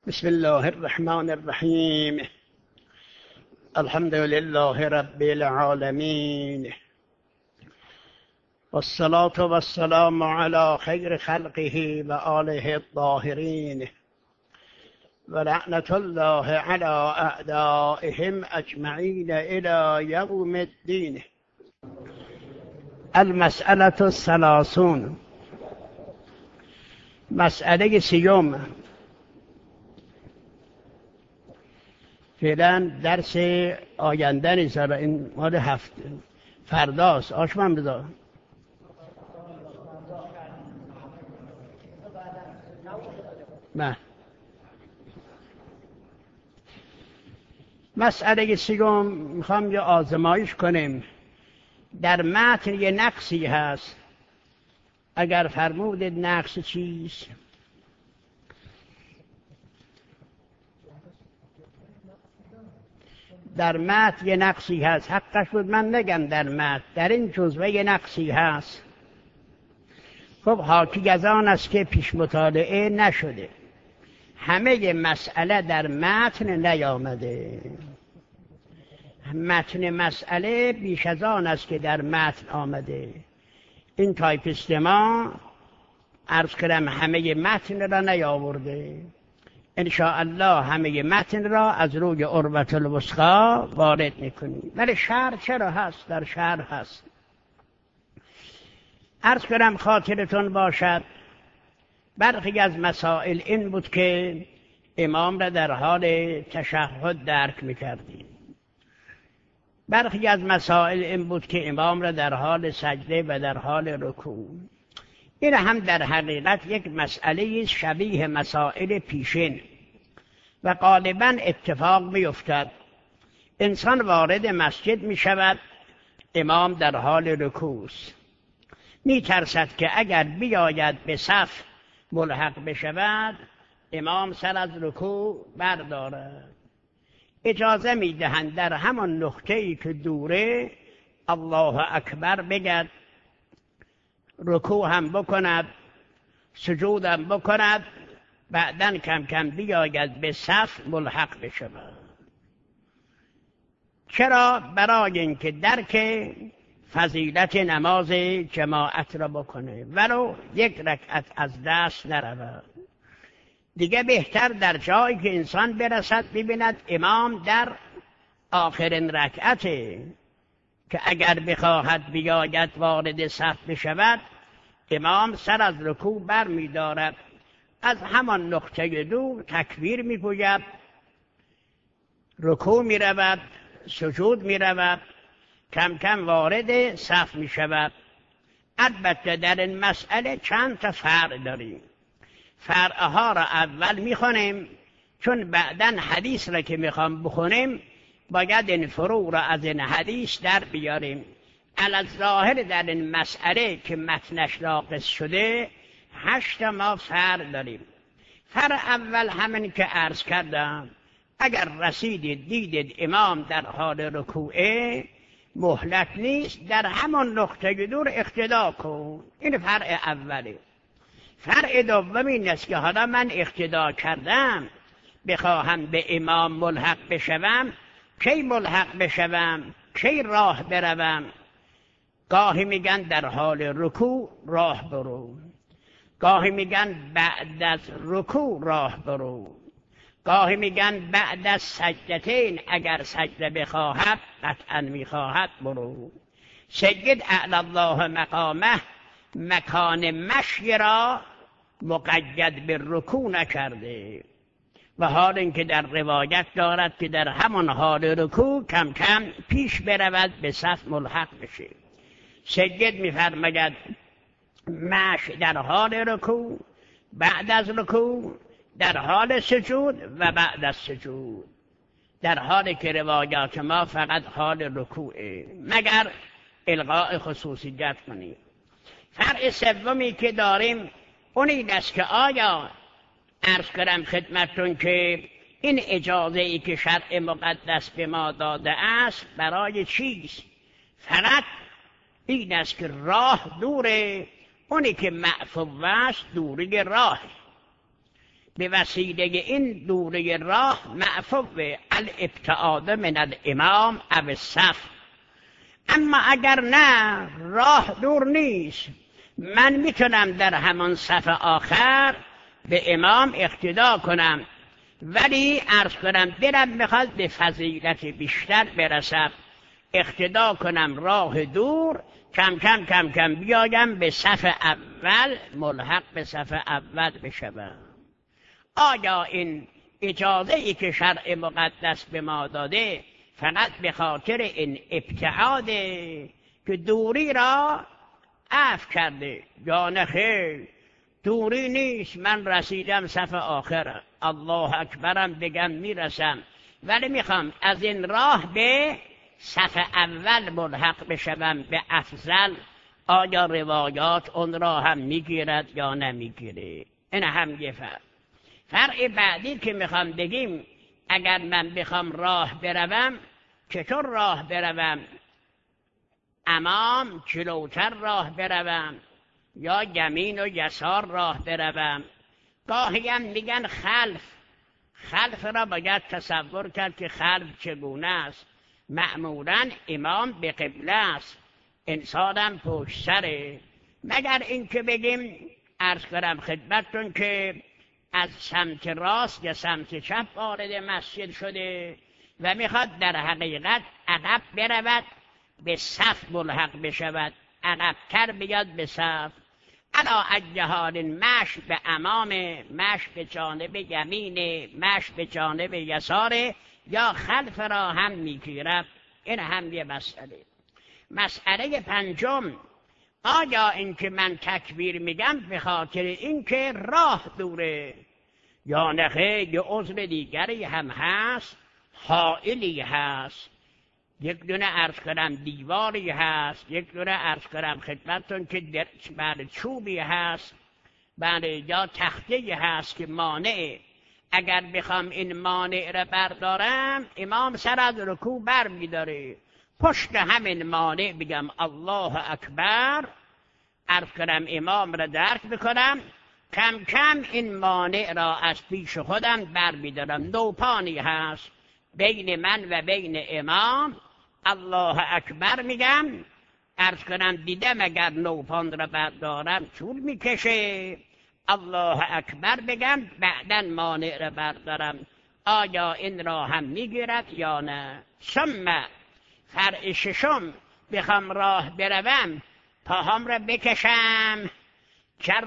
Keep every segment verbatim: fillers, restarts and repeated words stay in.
بسم الله الرحمن الرحیم. الحمد لله رب العالمین، والصلاة والسلام على خیر خلقه و آله الطاهرین، و لعنة الله على اعدائهم اجمعین الى یوم الدین. المسألة الثلاثون، مسئله سیوم. فعلا درس آینده نیست، این مال هفت فرداست. آشمن بذار. نه، مسئله سیوم میخوام یه آزمایش کنیم. در متن یه نقصی هست، اگر فرمودید نقص چیست؟ در متن یه نقصی هست، حقش بود من نگم در متن، در این جزوه یه نقصی هست. خب حاکی از آن است که پیش مطالعه نشده، همه مسئله در متن نیامده. متن مسئله بیش از آن است که در متن آمده. این تایپیست ما عرض کردم همه متن را نیاورده. ان شاء الله همه متن را از روی عروة الوثقی وارد میکنیم. ولی شرح چرا هست؟ در شرح هست. عرض کنم خاطرتون باشد برخی از مسائل این بود که امام را در حال تشهد درک میکردیم. برخی از مسائل این بود که امام را در حال سجده و در حال رکوع. این هم در حقیقت یک مسئله شبیه مسائل پیشین و غالبا اتفاق می افتد. انسان وارد مسجد می شود، امام در حال رکوع است. می ترسد که اگر بیاید به صف ملحق بشود، امام سر از رکوع بردارد. اجازه می دهند در همان نقطه‌ای که دوره الله اکبر بگد، رکوع هم بکند، سجود هم بکند، بعدن کم کم بیاید به صف ملحق بشود. چرا؟ برای اینکه درک فضیلت نماز جماعت را بکنه، ولو یک رکعت از دست نرود. دیگه بهتر در جایی که انسان برسد ببیند امام در آخرین رکعته، که اگر بخواهد بیاید وارد صف بشود، امام سر از رکوع بر می دارد، از همان نقطه دو تکبیر می گوید، رکوع می رود، سجود می رود، کم کم وارد صف می شود. البته در این مسئله چند تا فرع داریم. فرعها را اول می خونیم، چون بعداً حدیث را که می خوام بخونیم باید این فروع را از این حدیث در بیاریم. الظاهر در این مسئله که متنش ناقص شده هشت ما فرع داریم. فرع اول همین که عرض کردم، اگر رسیدید دیدید امام در حال رکوعه، مهلت نیست، در همان نقطه دور اقتدا کن. این فرع اوله. فرع دوم این است که حالا من اقتدا کردم، بخواهم به امام ملحق بشوم، کی ملحق بشوم؟ کی راه بروم؟ گاهی میگن در حال رکوع راه برو، گاهی میگن بعد از رکوع راه برو، گاهی میگن بعد از سجدتین اگر سجده بخواهد، قطعا میخواهد، برو. سید اعلی الله مقامه مکان مشی را مقید به رکوع نکرده، و حال اینکه در روایت دارد که در همان حال رکوع کم کم پیش برود به صف ملحق بشه. سید میفرماید مشی در حال رکوع، بعد از رکوع، در حال سجود و بعد از سجود، در حالی که روایات ما فقط حال رکوعه، مگر الغاء خصوصیت کنیم. فرع سومی که داریم اون این است که آیا عرض کنم خدمتتون که این اجازه ای که شرع مقدس به ما داده است برای چیست؟ فقط این است که راه دوره، اونی که معفو است دوری راه. به وسیله این دوره راه معفو الابتعاد من الامام او الصف. اما اگر نه راه دور نیست، من میتونم در همان صف آخر به امام اقتدا کنم، ولی عرض کنم دلم میخواد به فضیلت بیشتر برسم، اقتدا کنم راه دور، کم کم کم کم بیایم به صف اول، ملحق به صف اول بشم. آیا این اجازه ای که شرع مقدس به ما داده فقط به خاطر این ابتعاده که دوری را عفو کرده؟ یا نه خیر، دوری نیست، من رسیدم صف آخر، الله اکبرم بگم میرسم، ولی میخوام از این راه به صف اول ملحق بشوم به افضل. آیا روایات اون را هم میگیرد یا نمیگیره؟ این هم یه فرق. فرق بعدی که میخوام بگیم، اگر من بخوام راه بروم چطور راه بروم؟ امام جلوتر راه بروم یا یمین و یسار راه بروم؟ گاهی هم میگن خلف. خلف را باید تصور کرد که خلف چگونه است. معمولا امام به قبله است، انسانم پشت سره، مگر اینکه بگیم عرض کنم خدمتتون که از سمت راست یا سمت چپ وارد مسجد شده و میخواد در حقیقت عقب برود، به صف ملحق بشود، عقبتر بیاد به صف. علا ای حال مشی به امام، مشی به جانب یمین، مشی به جانب یسار، یا خلف را هم میگیرد. این هم یه مسئله. مسئله پنجم، آیا اینکه من تکبیر میگم به خاطر اینکه راه دوره، یا نه یه عذر دیگری هم هست، حائلی هست، یک دونه عرض کنم دیواری هست، یک دونه عرض کنم خدمتتون که بله چوبی هست، بله یا تخته هست که مانع. اگر بخوام این مانع را بردارم، امام سر از رکوع بر میداره، پشت همین مانع بگم الله اکبر، عرض کنم امام را درک بکنم، کم کم این مانع را از پیش خودم بر میدارم. نوپانی هست بین من و بین امام، الله اکبر میگم، عرض کنم دیدم اگر نوپان را بردارم طول میکشه، الله اکبر بگم، بعداً مانع را بردارم. آیا این را هم میگیرد یا نه؟ ثم فرع ششم، بخوام راه بروم پاهم را بکشم کر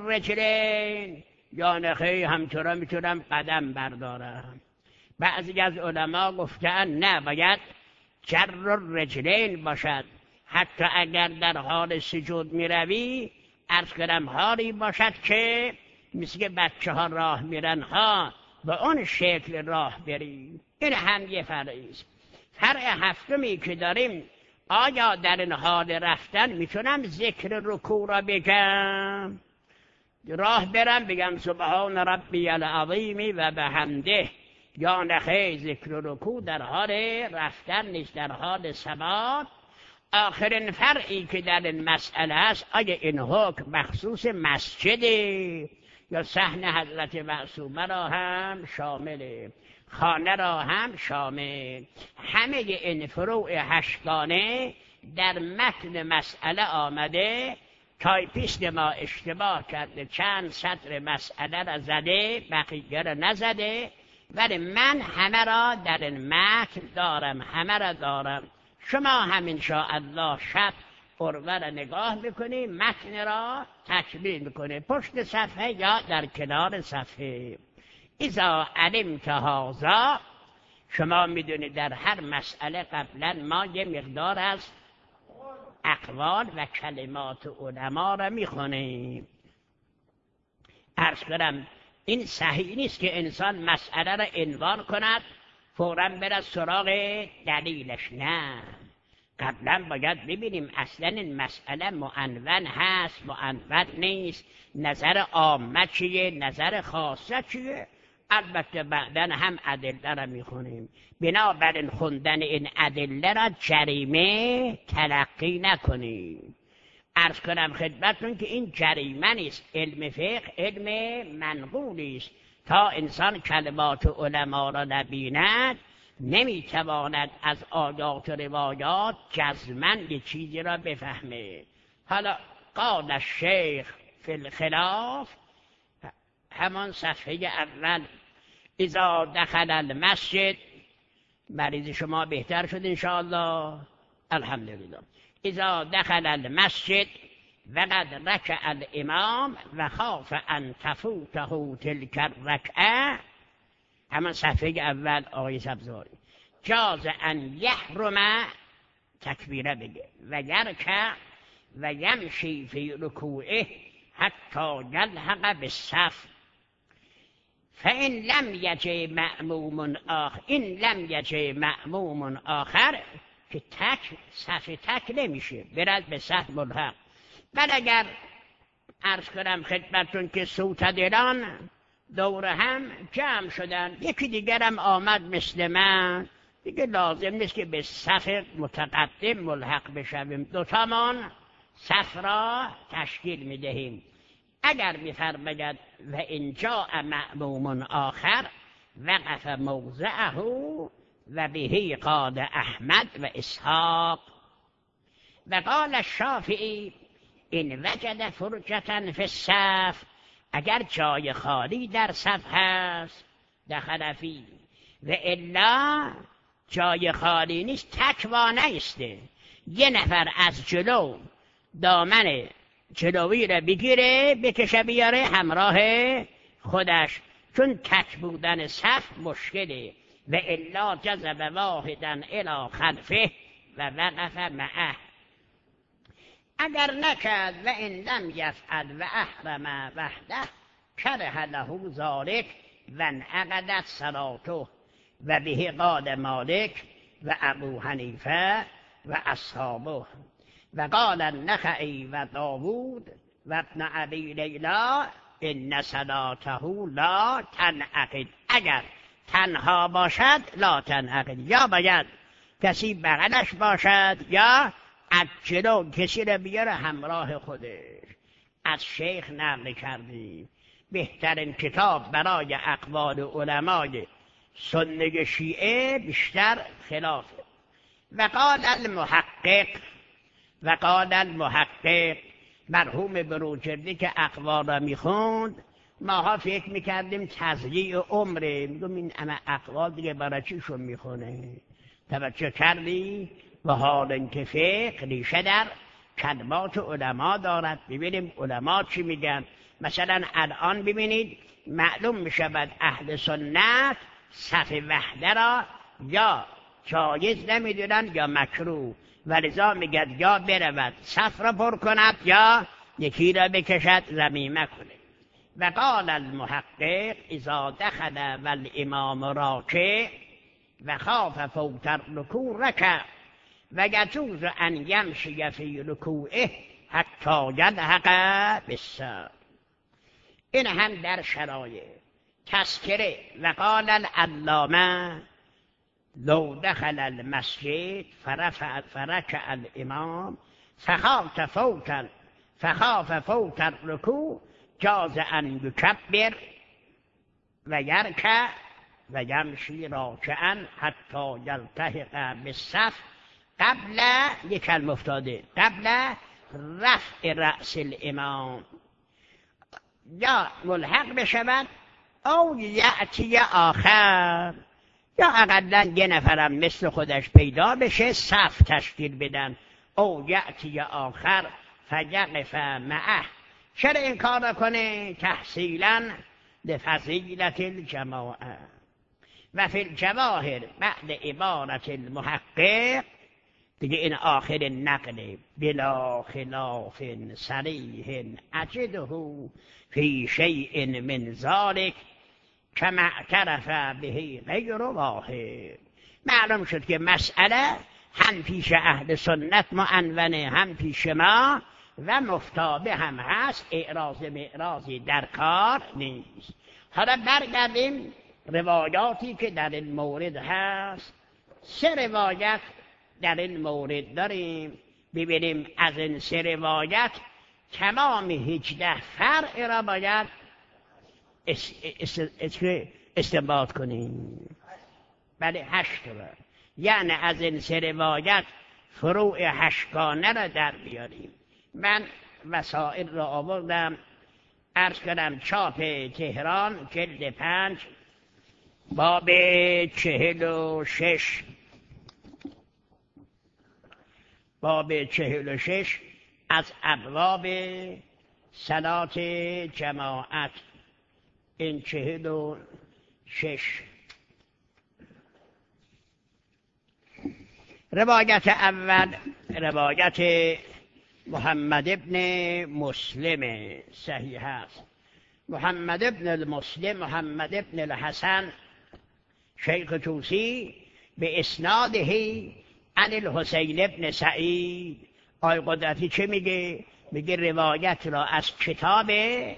الرجلین، یا نخی همچنان میتونم قدم بردارم. بعضی از علما گفتن نه، باید کر الرجلین باشد، حتی اگر در حال سجود میروی عرض کنم حالی باشد که مثل بچه ها راه میرن ها، به اون شکل راه بریم. این هم یه فرعی است. فرع هفتمی که داریم، آیا در این حال رفتن میتونم ذکر رکوع را بگم؟ راه برم بگم سبحان ربی العظیم و بحمده، یا نخی ذکر رکوع در حال رفتن نیست، در حال ثبات. آخرین فرعی که در این مسئله است، آیا این حکم مخصوص مسجده یا صحن حضرت معصومه را هم شامله، خانه را هم شامل؟ همه این فروع هشتگانه در متن مسئله آمده. تایپیست ما اشتباه کرده، چند سطر مسئله را زده، بقیه را نزده، ولی من همه را در این متن دارم، همه را دارم. شما هم انشاءالله شب قربه را نگاه میکنی، متن را تکمیل میکنی پشت صفحه یا در کنار صفحه. اذا علمت هذا، شما میدونید در هر مسئله قبلا ما یه مقدار از اقوال و کلمات علما را میخونیم. عرض کنم این صحیح نیست که انسان مسئله را عنوان کند فوراً برد سراغ دلیلش، نه، قبلا باید ببینیم اصلا این مسئله معنون هست، معنون نیست، نظر عامه چیه، نظر خاصه چیه. البته بعداً هم ادله را میخونیم. بنابراین خوندن این ادله را جریمه تلقی نکنیم. عرض کنم خدمتتون که این جریمه نیست، علم فقه علم منقولی است. تا انسان کلمات علما را نبیند نمیتواند از آیات و روایات جزماً یه چیزی را بفهمه. حالا قال الشیخ فی الخلاف، همان صفحه اول، اذا دخل المسجد، مریض شما بهتر شد انشاءالله الحمدلله، اذا دخل المسجد وقد رکع الامام و خاف ان تفوته تلک الرکعه، همان صفحه اول آقای سبزواری، جاز ان یحرم، تکبیره بگه، و یرکع و یمشی فی رکوعه حتی یلحق بالصف، فإن لم یجی مأموم آخر، این لم یجی مأموم آخر که تک صف تک نمیشه، برد به صف ملحق. بعد اگر عرض کنم خدمتون که صوتدلان دور هم جمع شدن، یکی دیگرم آمد مثل من، دیگه لازم نیست که به صف متقدم ملحق بشویم، دوتامان صف را تشکیل میدهیم. اگر میفرماید و ان جاء مأموم آخر وقف موضعه و به قال احمد و اسحاق. و قال الشافعی این وجد فرجة فی الصف، اگر جای خالی در صف هست دخل فی، و الا جای خالی نیست تک وانایسته، یه نفر از جلو دامن جلوی را بگیره بکشه بیاره همراه خودش، چون تک بودن صف مشکله. و الا جذب واحدا الی خلفه و وقف معه، اگر نکرد و ان لم یفعل و احرم وحده کره له ذلک و انعقدت صلاته. و به قال مالک و ابو حنیفه و اصحابه. و قال النخعی و داوود و ابن ابی لیلا ان صلاته لا تنعقد، اگر تنها باشد لا تنعقد، یا باید کسی بغلش باشد یا از جلو کسی را بیاره همراه خودش. از شیخ نقل کردیم بهترین کتاب برای اقوال علمای سنی شیعه بیشتر خلافه. و قال المحقق، و قال المحقق، مرحوم بروجردی که اقوال را میخوند، ماها فکر میکردیم تضییع عمره، میگم این اما اقوال دیگه برای چیشون میخونه؟ توجه کردی؟ و حال اینکه فقه ریشه در کلمات علما دارد، ببینیم علما چی میگن. مثلا الان ببینید معلوم میشود اهل سنت صف وحده را یا جایز نمیدونن یا مکروه، ولذا میگد یا برود صف را پر کند یا یکی را بکشد ضمیمه کنه. و قال المحقق اذا دخل والامام راکع و خاف فوت الرکوع رکع و یجوز ان یمشی فی رکوعه حتی یلحق بالصف. این هم در شرایط تذکره. و قال العلامه لو دخل المسجد فرفع فركع الامام فخاف فوت فخاف فوت الركوع جاز ان يكبر و یرکع و یمشی راکعا حتی یلتحق بالصف قبل، یک کلمه افتاده، قبل رفع رأس الامام، یا ملحق بشود او یأتی آخر، یا اقلا یه نفرم مثل خودش پیدا بشه صف تشکیل بدن، او یأتی آخر فیقف معه. چرا این کار کنه؟ تحصیلا لفضیلت الجماعه. و فی الجواهر بعد عبارت المحقق، دیگه این آخر نقل، بلا خلاف صریح اجده فی شیء من ذلک کما اعترف به غیر واحد. معلوم شد که مسئله هم پیش اهل سنت معنونه، هم پیش ما و مفتابه هم هست، اعراض معراضی در کار نیست. حالا برگردیم روایاتی که در این مورد هست. سه روایت در این مورد داریم، ببینیم از این سه روایت تمام هجده فرع را باید استنباط کنیم. بله هشت رو، یعنی از این سه روایت فروع هشتگانه را در بیاریم. من وسائل را آوردم، عرض کردم چاپ تهران جلد پنج باب چهل و شش، باب چهل و شش از ابواب صلات جماعت. این چهل و شش روایت اول روایت محمد ابن مسلم صحیح است. محمد ابن المسلم محمد ابن الحسن شیخ توسی به اسناده عن الحسین ابن سعید. آی قدرتی چه میگه؟ میگه روایت را از کتاب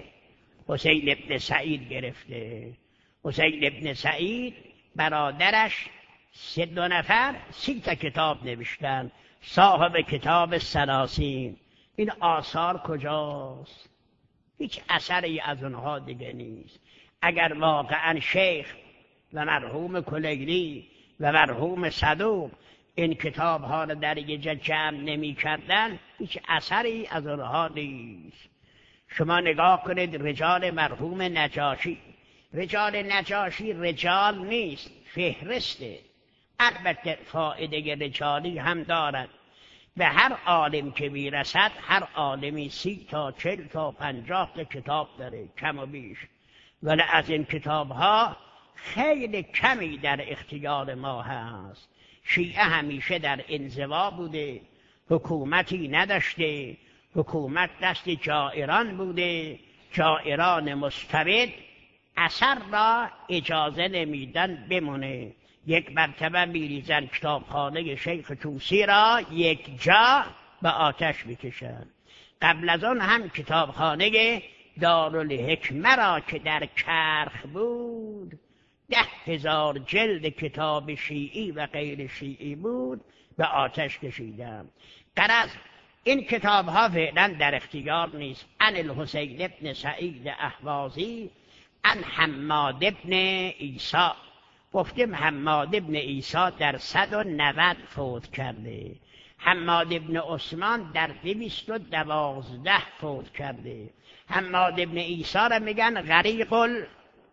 حسین ابن سعید گرفته. حسین ابن سعید برادرش سه دو نفر سی تا کتاب نوشتن، صاحب کتاب سلاسین. این آثار کجاست؟ هیچ اثری از اونها دیگه نیست. اگر واقعا شیخ و مرحوم کلیلی و مرحوم صدوق این کتاب ها رو در یه جا جمع نمی کردن، هیچ اثری از اونها نیست. شما نگاه کنید رجال مرحوم نجاشی. رجال نجاشی رجال نیست، فهرسته. البته فائده رجالی هم دارد. به هر عالم که میرسد، هر عالمی سی تا چل تا پنجاه تا کتاب داره کم و بیش، ولی از این کتاب ها خیلی کمی در اختیار ما هست. شیعه همیشه در انزوا بوده، حکومتی نداشته، حکومت دست جائران بوده. جائران مستبد اثر را اجازه نمیدن بمونه. یک مرتبه میریزن کتابخانه شیخ توسی را یک جا به آتش میکشن. قبل از آن هم کتابخانه دارالحکمه را که در کرخ بود، ده هزار جلد کتاب شیعی و غیر شیعی بود، به آتش کشیدن. غرض این کتاب ها فعلا در اختیار نیست. عن الحسین ابن سعید اهوازی عن حماد ابن عیسی. گفتیم حماد ابن عیسی در صد و نود فوت کرده. حماد ابن عثمان در دویست و دوازده فوت کرده. حماد ابن عیسی را میگن غریق ال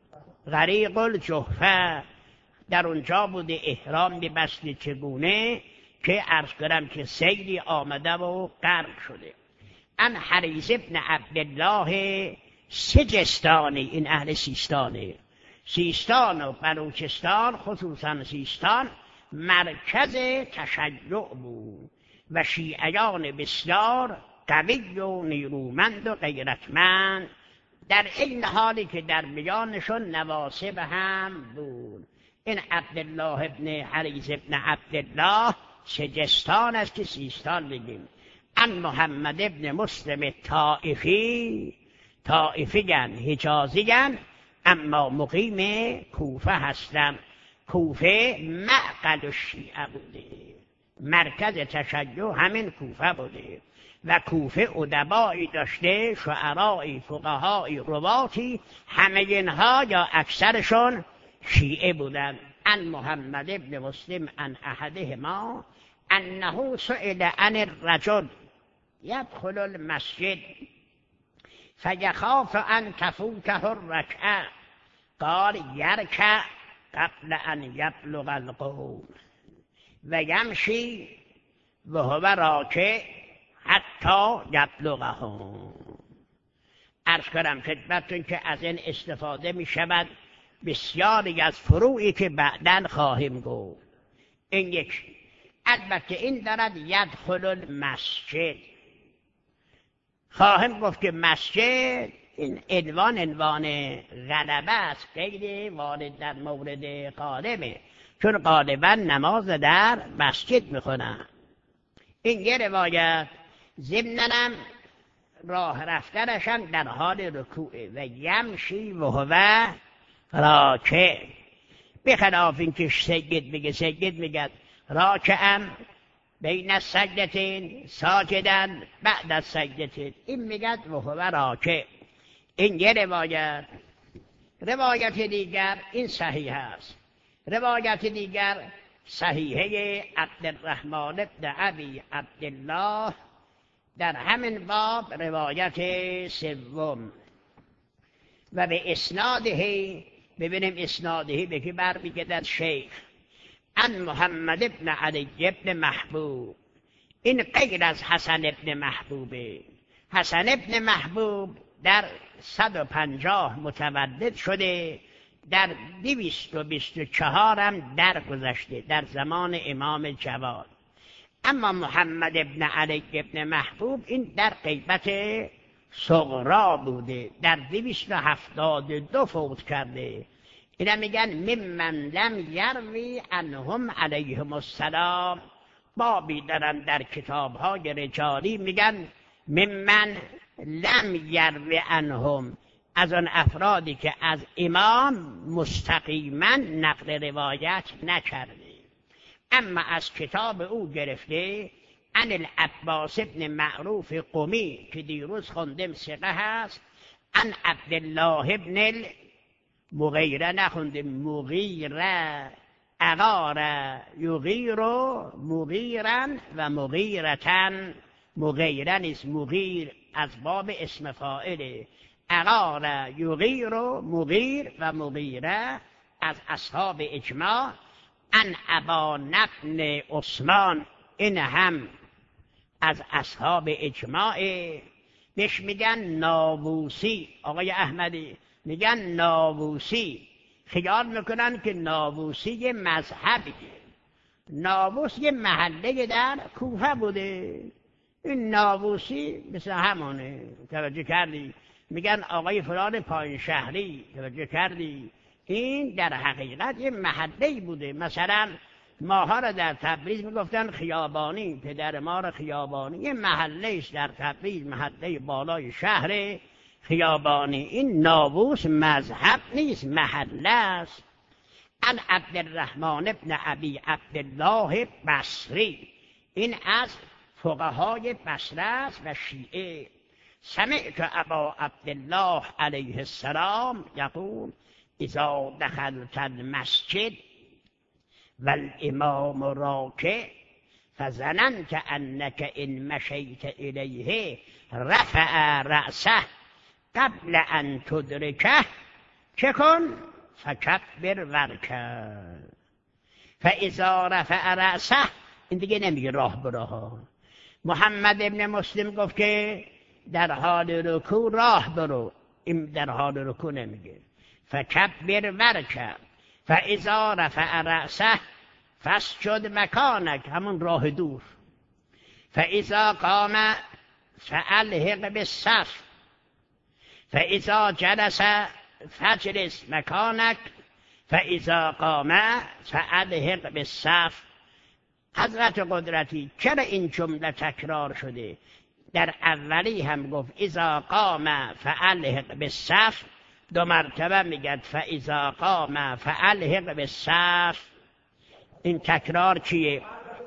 غریق الجحفه. در اونجا بوده احرام می‌بسته چگونه که عرض کنم که سیلی آمده و غرق شده. ان حریث ابن عبدالله سجستانی، این اهل سیستانه. سیستان و بلوچستان، خصوصا سیستان، مرکز تشیع بود و شیعیان بسیار قوی و نیرومند و غیرتمند، در این حالی که در میانشون نواصب هم بود. این عبدالله ابن حریث ابن عبدالله سجستان است که سیستان بگیم. ان محمد ابن مسلم طائفی، طائفی گن حجازی گن، اما مقیم کوفه هستم. کوفه معقل الشیعه بوده، مرکز تشیع همین کوفه بوده و کوفه ادبایی داشته، شعرایی، فقهایی، رواتی، همه اینها یا اکثرشون شیعه بودن. ان محمد ابن مسلم ان احدهما انه سئل عن الرجل يدخل المسجد فيخاف ان تفوته الركعه قال يركع قبل ان يبلغ القوم ويمشي وهو راكع حتی یبلغهم. عرض کنم خدمتتون که از این استفاده می شود بسیاری از فروعی که بعداً خواهیم گفت. این یک. البته این دارد یدخل المسجد. خواهم گفت که مسجد این عنوان عنوان غلبه است، غیر وارد در مورد غالبه، چون غالباً نماز در مسجد میخونن. این یه روایت. ضمناً راه رفتنشان در حال رکوعه و یمشی و هو راکع، بخلاف این که سید میگه، سید میگه راکعم بین السجدتین ساجدن بعد از سجدتین، این میگه و هو راکع. این یه روایت. روایت دیگر این صحیح است. روایت دیگر صحیحه عبدالرحمن بن ابی عبدالله در همین باب روایت سوم و به اسناده، ببینیم اسناده به کی برمیگردد؟ شیخ عن محمد بن علی بن محبوب. این غیر از حسن بن محبوبه. حسن بن محبوب در صد و پنجاه متولد شده، در دویست و بیست و چهار هم درگذشته در زمان امام جواد. اما محمد بن علی بن محبوب این در غیبت صغرا بوده، در دویست و هفتاد و دو فوت کرده. اینا میگن ممن لم یروی عنهم علیهم السلام. بابی دارن در کتاب‌های رجالی میگن ممن لم یروی عنهم، از آن افرادی که از امام مستقیما نقل روایت نکرده، اما از کتاب او گرفته. عن العباس بن معروف قمی که دیروز خوندم ثقه هست. عن عبدالله بن المغیره نخوندم، مغیره، اغاره یغیر و مغیرا و مغیرتن. مغیره نیست، مغیر از باب اسم فاعله. اغاره یغیر و مغیر و مغیره از اصحاب اجماع. ان ابان بن عثمان، این هم از اصحاب اجماع. بهش میگن ناووسی. آقای احمدی میگن ناووسی. خیال میکنن که ناووسی یه مذهبیه. ناووس یه محله در کوفه بوده. این ناووسی مثل همونه. توجه کردی؟ میگن آقای فلان پایین شهری. توجه کردی؟ این در حقیقت یه محله بوده. مثلا ماها را در تبریز میگفتن خیابانی، پدر ما را خیابانی. یه محله است در تبریز، محله بالای شهر خیابانی. این ناووس مذهب نیست، محله است. عن عبدالرحمن بن ابی عبدالله بصری، این از فقهای بصره است و شیعه. سمعت ابا عبدالله علیه السلام یقول اذا دخلت المسجد والامام راکع فظننت انك ان مشيت الیه رفع رأسه قبل ان تدرکه چه کن؟ فکبر ورکع. فاذا رفع رأسه، این دیگه نمیگه راه برو. محمد ابن مسلم گفت که در حال رکوع راه برو، این در حال رکوع نمیگه. فکبر ورکع. فاذا رفع رأسه فاسجد مکانک، همون راه دور. فاذا قام فالحق بالصف. فاذا جلس فاجلس مکانک. فاذا قام فالحق بالصف. حضرت قدرتی چرا این جمله تکرار شده؟ در اولی هم گفت اذا قام فالحق بالصف، دو مرتبه میگد فاذا قام فالحق بالصف. این تکرار چیه؟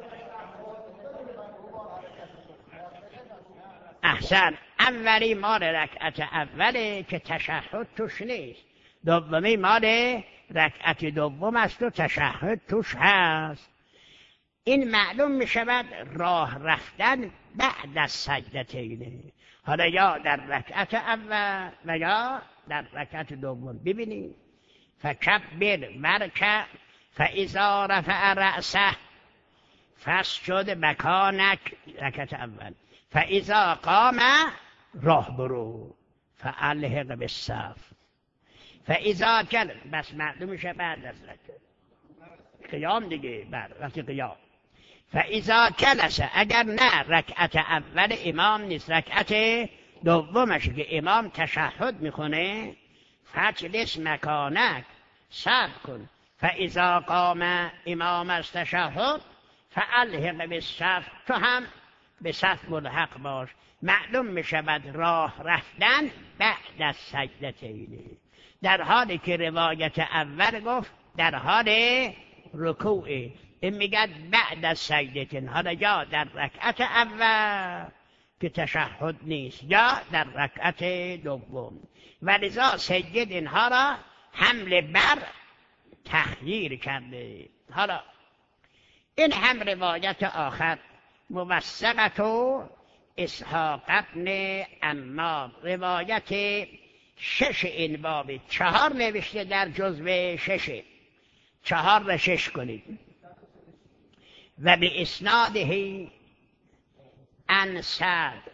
احسن. اولی مال رکعت اوله که تشهد توش نیست، دومی مال رکعت دوم است و تشهد توش هست. این معلوم می شود راه رفتن بعد از سجدتین، حالا یا در رکعت اول و یا در رکعت دوم. ببینید فکبر ورکع. فاذا رفع رأسه فاسجد مکانک، رکعت اول. فاذا قام راه برو فالحق بالصف. فاذا جل، بس معلوم میشه بعد از رکعت قیام دیگه، بعد وقتی قیام. فاذا جلس، اگر نه رکعت اول امام نیست، رکعت دومش که امام تشهد میکنه، فاجلس مکانک، صبر کن. فاذا قام، امام از تشهد، فالحق بالصف، تو هم به صف ملحق باش. معلوم میشود راه رفتن بعد از سجدتین، در حالی که روایت اول گفت در حال رکوع. این میگه بعد از سجدتین، حالا یا در رکعت اول که تشهد نیست یا در رکعت دوم. ولذا سید اینها را حمله بر تخییر کرده. حالا این هم روایت آخر موثقت و اسحاق ابن عمار، روایت شش این بابی، چهار نوشته در جزو شش، چهار را شش کنید. و به اسناده عن سعد،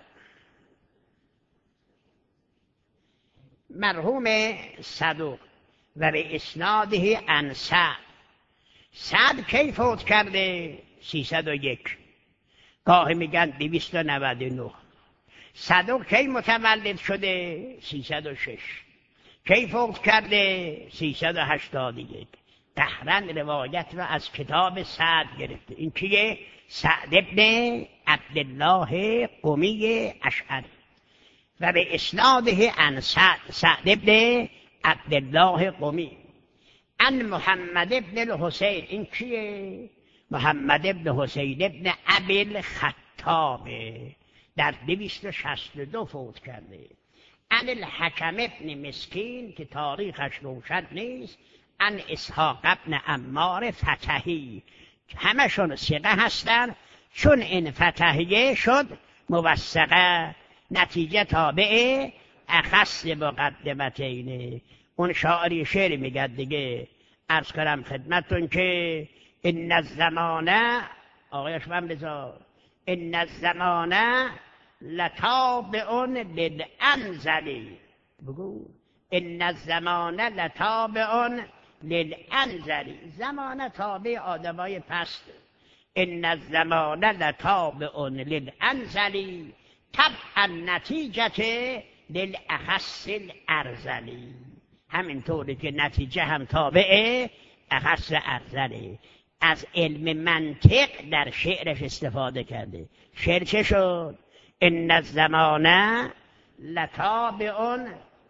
مرحوم صدوق، و به اسناده عن سعد. سعد کی فوت کرده؟ سیصد و یک، گاهی میگن دویست و نود و نه. صدوق کی متولد شده؟ سیصد و شش. کی فوت کرده؟ سیصد و هشتاد و یک. قهرن روایت را از کتاب سعد گرفته. این کیه؟ سعد ابن عبدالله قمی اشعری. و به اسناده عن سعد، سعد ابن عبدالله قمی، عن محمد ابن الحسین. این کیه؟ محمد ابن حسین ابن ابی الخطاب، در دویست و شصت و دو فوت کرده. عن الحکم ابن مسکین که تاریخش روشن نیست. عن اسحاق ابن عمار فتحی، همشون ثقه هستن. چون این فتحیه شد موثقه، نتیجه تابع اخص مقدمتینه. اون شاعری شعر میگه دیگه، عرض کنم خدمتون که ان الزمانه، آقایش من بذار، ان الزمانه لتابع للانزلی. بگو ان الزمانه لتابع للانزلی. زمانه تابع آدمای پست. ان الزمانه لتابع للانزلی طبعا نتیجه للاخص الارذلی. همینطوری که نتیجه هم تابع اخص ارذلی. از علم منطق در شعرش استفاده کرده. شعر چه شد؟ ان الزمانه لتابع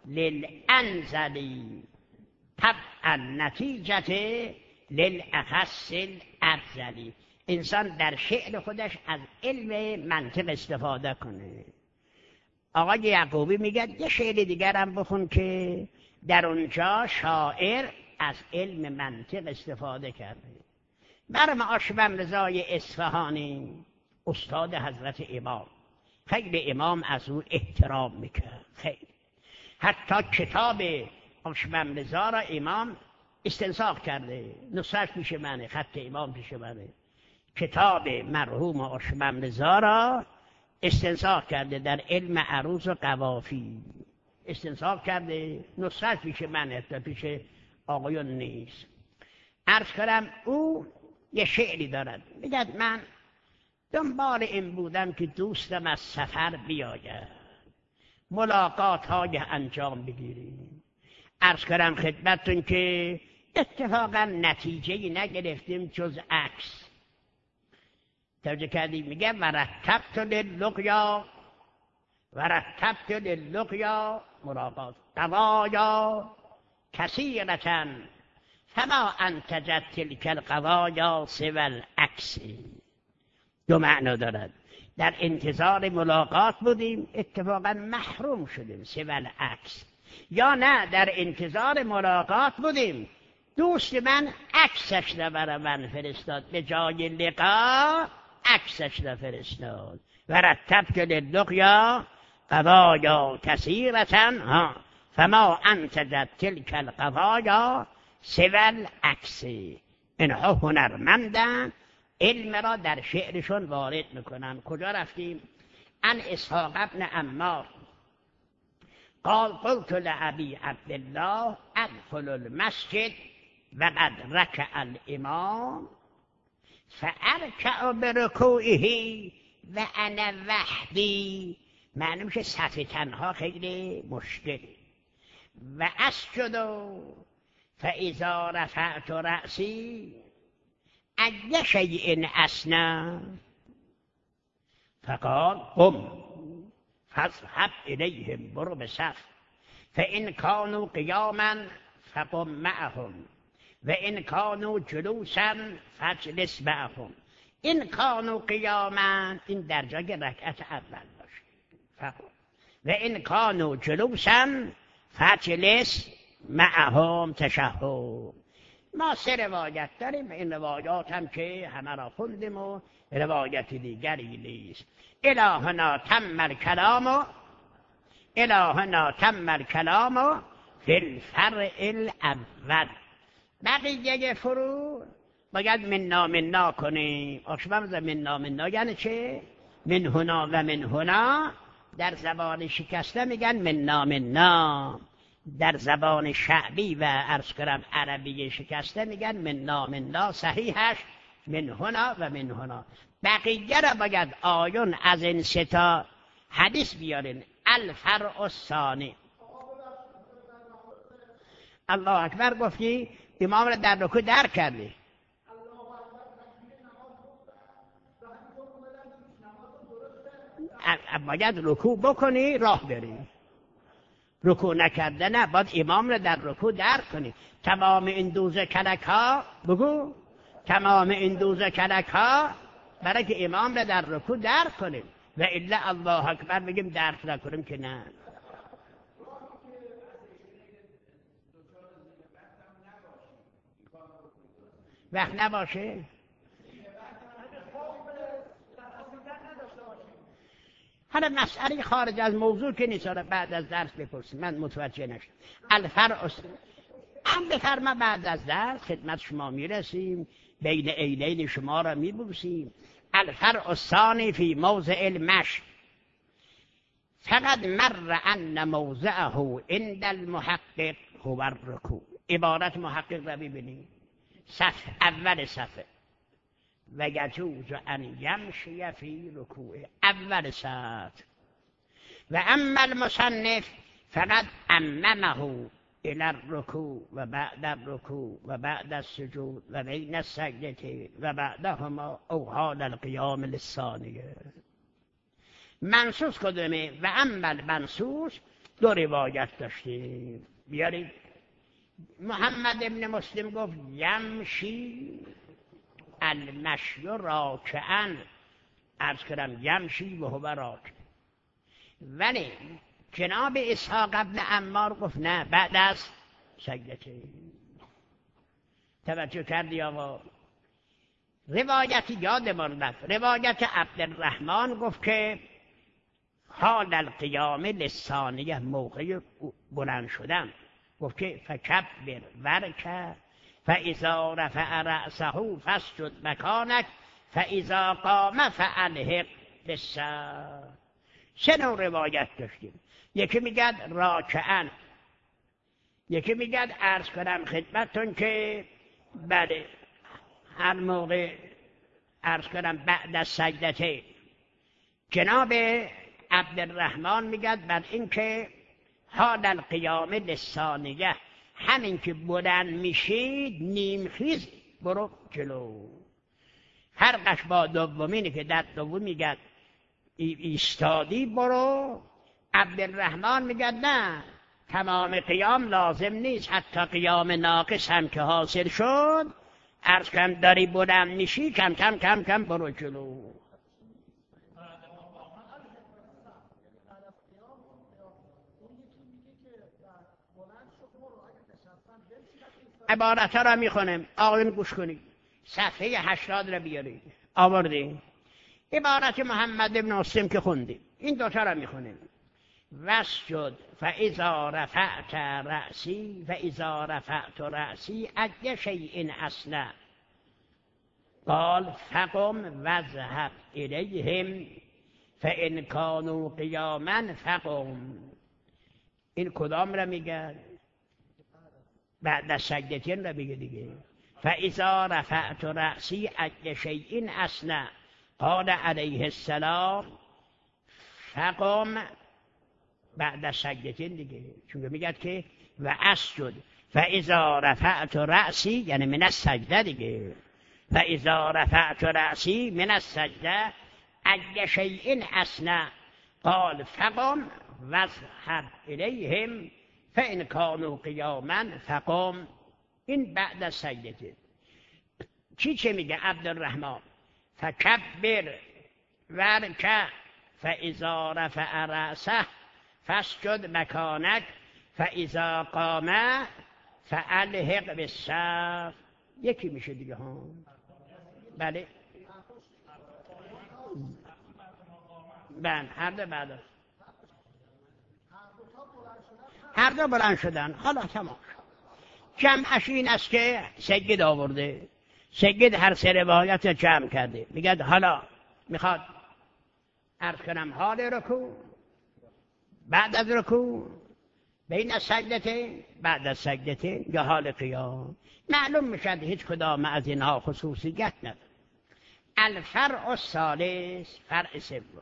للانزلی طبعا نتیجه للاخص الارذلی. انسان در شعر خودش از علم منطق استفاده کنه. آقای یعقوبی میگه یه شعر دیگر هم بخون که در اونجا شاعر از علم منطق استفاده کرده. مرحوم آشبم رضای اصفهانی استاد حضرت امام، خیلی امام از او احترام میکرد، خیلی. حتی کتاب آشبم رضا را امام استنساخ کرده، نسخش پیش منه، خط امام پیش منه. کتاب مرحوم آشبم رضا را استنساخ کرده در علم عروض و قوافی، استنساخ کرده، نسخش پیش منه، تا پیش آقایون نیست. عرض کنم او یه شعری دارد، میگد من دنبال این بودم که دوستم از سفر بیاید، ملاقات های انجام بگیریم. عرض کنم خدمتون که اتفاقا نتیجه‌ای نگرفتیم جز عکس. توجه کردیم؟ میگه ورتبت للقیا، ورتبت للقیا ملاقات قوایا کثیرة فما انتجت تلک القوایا سوى العکس. دو معنا دارد. در انتظار ملاقات بودیم، اتفاقا محروم شدیم، سوى العکس. یا نه در انتظار ملاقات بودیم، دوست من عکسش را برای من فرستاد، به جای لقا عکسش را فرستاد. ورتبت للقیا قوایا کثیرة فما انتجت تلک القوایا سوى العکس. اینها هنرمندن، علم را در شعرشون وارد میکنن. کجا رفتیم؟ عن اسحاق ابن عمار قال قلت لأبي عبد الله ادخل المسجد وقد ركع الامام فاركع بركوعه وانا وحدي. معنی میشه صف تنها خیلی مشکل. و اسجد فاذا رفعت رأسی ای شیء اصنع فقال قم فاذهب الیهم، برو به صف، فان كانوا قیاما فقم معهم وان كانوا جلوسا فاجلس معهم. این كانوا قیاما، این در جای رکعت اول باشه، فقم. و این كانوا جلوسا فاجلس معهم تشهد. ما سه روایت داریم، این روایات هم که همه را خوندیم و روایت دیگری نیست. الهنا تم الکلام الهنا تم الکلام فی الفرع الاول. بقیه فرو باید منا منا کنیم. آشما منا منا یعنی چه؟ من هنا و من هنا در زبان شکسته میگن منا منا، در زبان شعبی و عرض کنم عربی شکسته میگن منا منا. صحیحش من هنا و من هنا. بقیه را باید آیون از این سه تا حدیث بیارین. الفرع الثانی. الله اکبر گفتی امام را در رکوع در کردی. باید رکوع بکنی راه بری. رکوع نکرده نه، باید امام را در رکوع در کنی. تمام این دوزه کلک ها بگو، تمام این دوزه کلک ها برای که امام را در رکوع در کنیم و الا الله اکبر بگیم درک نکنیم که نه. وقت نباشه حالا مسئله خارج از موضوع که نیست، بعد از درس بپرسیم، من متوجه نشدم. الفرع هم بفرما بعد از درس خدمت شما میرسیم، بین عینین شما را میبوسیم. الفرع الثانی فی موضع المشی فقد مر ان موضعه عند المحقق هو الرکوع. عبارت محقق را ببینید، صفحه اول صفحه و یجوز ان یمشی فی رکوع، اول سطر. و اما المصنف فقد اممه الى الرکوع و بعد الرکوع و بعد السجود و بین السجدتین و بعدهما او حال القیام للثانیه. منصوص کدومه؟ و اما المنصوص دو روایت داشتیم، بیارید. محمد ابن مسلم گفت یمشی المشی راکعا، عرض کردم یمشی و هو راکع. ولی جناب اسحاق ابن عمار گفت نه، بعد از سجدتین. توجه کردی آقا؟ روایتی یادمان رفت، روایت عبدالرحمن گفت که حال القیام للثانیه، موقع بلند شدن، گفت که فکبر ورکع فاذا رفع رأسه فاسجد مکانک فاذا قام فالحق بالسجود. سه نوع روایت داشتیم. یکی میگد راکعاً، یکی میگد عرض کنم خدمتتون که بله هر موقع عرض کنم بعد از سجدتین. جناب عبدالرحمن میگد بعد این که حال القیام للثانیه، همین که بلند میشید نیم خیز برو جلو. فرقش با دومینه که در دوم میگد ایستادی برو. عبدالرحمن میگد نه، تمام قیام لازم نیست، حتی قیام ناقص هم که حاصل شد، عرض کم داری بلند میشی کم کم کم کم برو جلو. عبارت ها را میخونم، آقایون گوش کنید. صفحه هشتاد را بیارید. آوردیم عبارت محمد ابن مسلم که خوندیم، این دوتا را میخونیم. واسجد فاذا رفعت رأسی فاذا رفعت رأسی اجل شیء اصلا قال فقم واذهب الیهم فان كانوا قیاما فقم. این کدام را میگه؟ بعد از سجدتین را میگه دیگه. فاذا رفعت رأسی اجل شیء اصلا قال علیه السلام فقم بعد از سجدتین دیگه، چون میگه که و اسجد فاذا رفعت رأسی یعنی من السجده دیگه. فاذا رفعت رأسی من السجده اجل شیء اصلا قال فقم واذهب الیهم فان كانوا قیاما فقم. این بعد از سجدتین. چی چه میگه عبدالرحمن؟ فکبر ورکع فاذا رفع رأسه فاسجد مکانک فاذا قام فالحق بالصف. یکی میشه دیگه ها. بله بله هر دو بعد هر دو بلند شدن. حالا تمام. جمعش این است که سید آورده. سید هر سه روایت جمع کرده. میگه حالا میخواد عرض کنم حال رکوع، بعد از رکوع، بین السجدتین، بعد از سجدتین، یا حال قیام. معلوم میشد هیچ کدام از اینها خصوصیت نداره. الفرع الثالث، فرع سوم،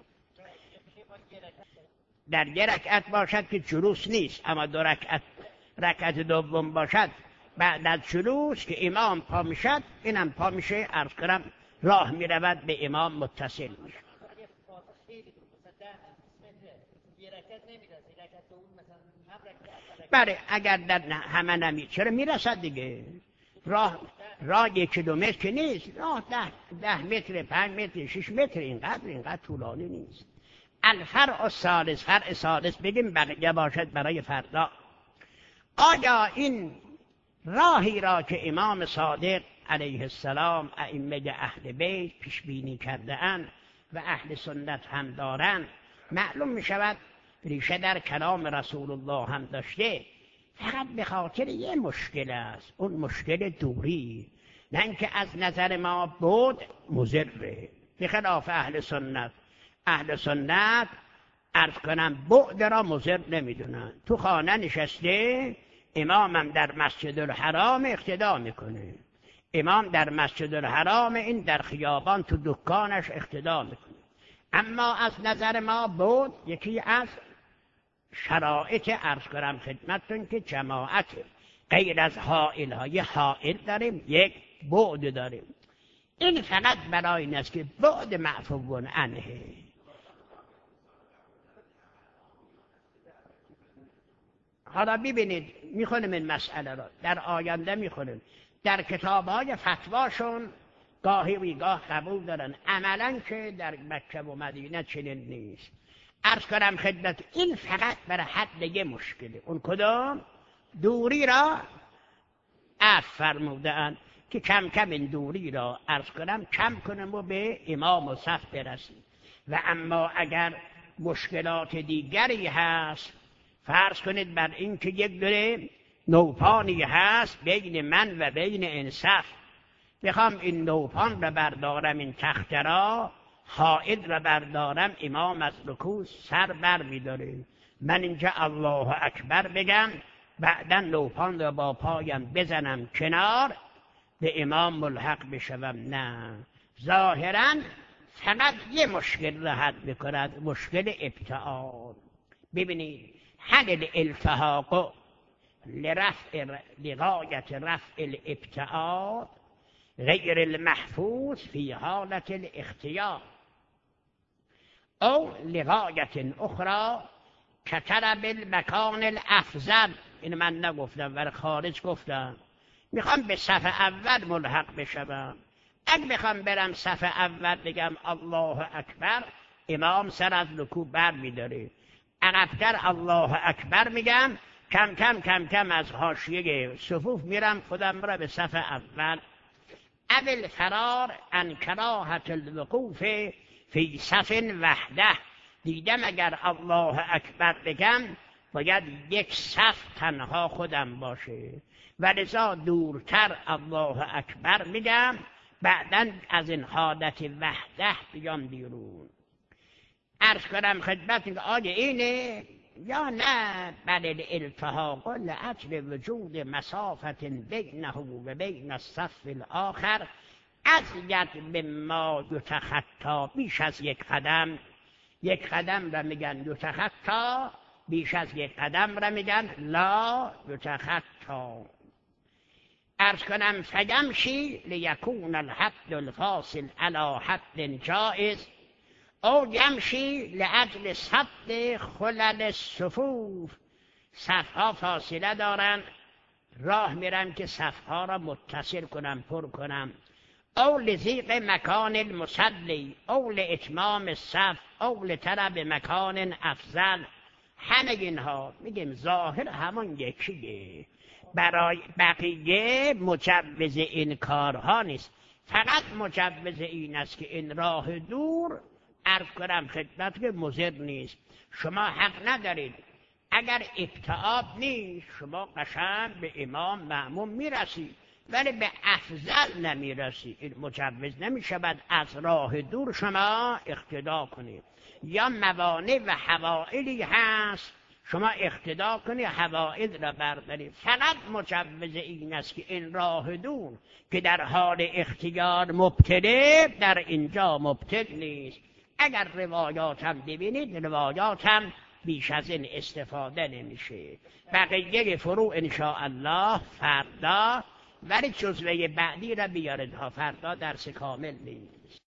در یک رکعت باشد که جلوس نیست، اما دو رکعت رکعت دوم باشد بعد از جلوس که امام پا میشد، اینم پا میشه، عرض کنم راه میرود به امام متصل میشه. بله اگر در همه نمی چرا میرسد دیگه. راه راه یک کیلومتر که نیست، راه ده, ده متر، پنج متر، شش متر، اینقدر اینقدر طولانی نیست. الفرع الثالث، فرع ثالث بگیم بقیه باشد برای فردا. آیا این راهی را که امام صادق علیه السلام ائمه اهل بیت پیش بینی کرده اند و اهل سنت هم دارند، معلوم می شود ریشه در کلام رسول الله هم داشته، فقط به خاطر یه مشکل است، اون مشکل دوری، نه اینکه از نظر ما بود مضره. به خلاف اهل سنت، اهل سنت عرض کنم بعد را مضر نمیدونن. تو خانه نشسته، امامم در مسجد الحرام اقتدا میکنه، امام در مسجد الحرام، این در خیابان تو دکانش اقتدا میکنه. اما از نظر ما بود یکی از شرایط عرض کنم خدمتتون که جماعت غیر از حائل ها، یه حائل داریم، یک بعد داریم. این فقط برای این است که بعد معفو عنه. حالا ببینید میخونیم این مسئله را، در آینده میخونیم، در کتاب‌های فتواشون گاهی ویگاه قبول دارن، عملاً که در مکه و مدینه چنین نیست. عرض کنم خدمت، این فقط برای حد یه مشکله. اون کدام؟ دوری را عفو فرمودن که کم کم این دوری را عرض کنم کم کنم و به امام و صف برسیم. و اما اگر مشکلات دیگری هست، فرض کنید بر این که یک دوره نوپانی هست بین من و بین این صف، بخوام این نوپان را بردارم، این تخته را، حائل را بردارم، امام از رکوع سر بر می‌داره، من اینجا الله اکبر بگم، بعدا نوپان را با پایم بزنم کنار، به امام ملحق بشوم. نه، ظاهراً فقط یه مشکل را حل بکند، مشکل ابتعاد. ببینید حل الالتحاق لرفع لغایت رفع الابتعاد غیر المحفوظ فی حالت الاختیار او لغایت اخرى کطلب المکان الافضل. این من نگفتم ولی خارج گفتم. میخوام به صف اول ملحق بشم، اگه میخوام برم صف اول بگم الله اکبر، امام سر از رکوع بر میداره، عقب‌تر الله اکبر میگم، کم کم کم کم از حاشیه صفوف میرم خودم را به صف اول. اول فرار عن کراهت الوقوف فی صف وحده. دیدم اگر الله اکبر بگم باید یک صف تنها خودم باشه، ولذا دورتر الله اکبر میگم، بعداً از این حالت وحده بیام بیرون. عرض کنم خدمت که آیا اینه یا نه؟ بل الالتحاق لأجل وجود مسافت بینه و بین الصف الاخر ازید مما یتخطی. بیش از یک قدم، یک قدم را میگن یتخطی، بیش از یک قدم را میگن لا یتخطی. عرض کنم فیمشی لیکون الحد الفاصل علی حد جائز او یمشی لأجل سد خلل الصفوف. صفها فاصله دارن، راه میرم که صفها را متصل کنم، پر کنم. او لضیق مکان المصلی او لاتمام الصف او لطلب مکان افضل همه اینها میگیم ظاهر همان یکیه، برای بقیه مجوز این کارها نیست. فقط مجوز این است که این راه دور عرض کنم خدمت که مضر نیست. شما حق ندارید اگر ابتعاب نیست شما قشنگ به امام مأموم میرسید ولی به افضل نمیرسید. این مجوز نمیشود از راه دور شما اقتدا کنید. یا موانع و حوائلی هست شما اقتدا کنید حوائل را بردارید. فقط مجوز این است که این راه دور که در حال اختیار مبتله در اینجا مبتل نیست. اگر روایاتم ببینید روایاتم بیش از این استفاده نمیشه. بقیه فروع انشاءالله فردا، ولی جزوه بعدی را بیارید ها، فردا درس کامل نیست.